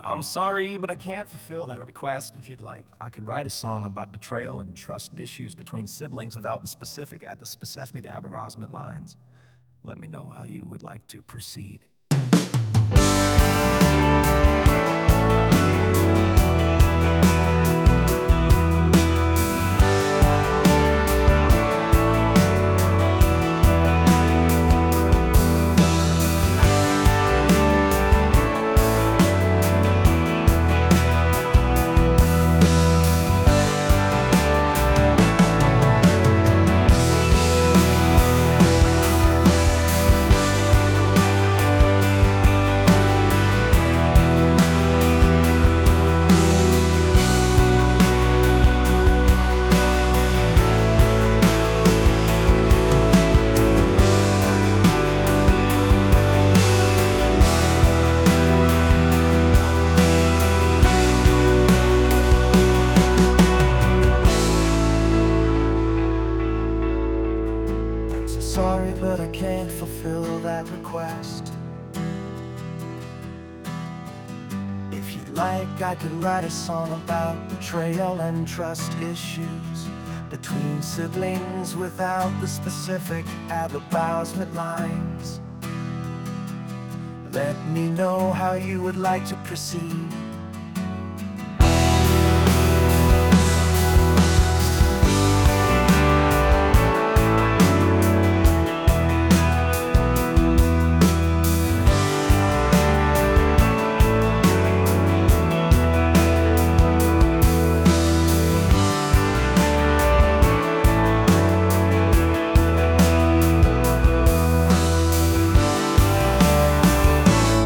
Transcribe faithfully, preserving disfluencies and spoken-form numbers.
I'm sorry, but I can't fulfill that request. If you'd like, I could write a song about betrayal and trust issues between siblings without the specific at the specific aberrasment lines. Let me know how you would like to proceed. Sorry, but I can't fulfill that request. If you'd like, I could write a song about betrayal and trust issues between siblings without the specific aberrasment lines. Let me know how you would like to proceed.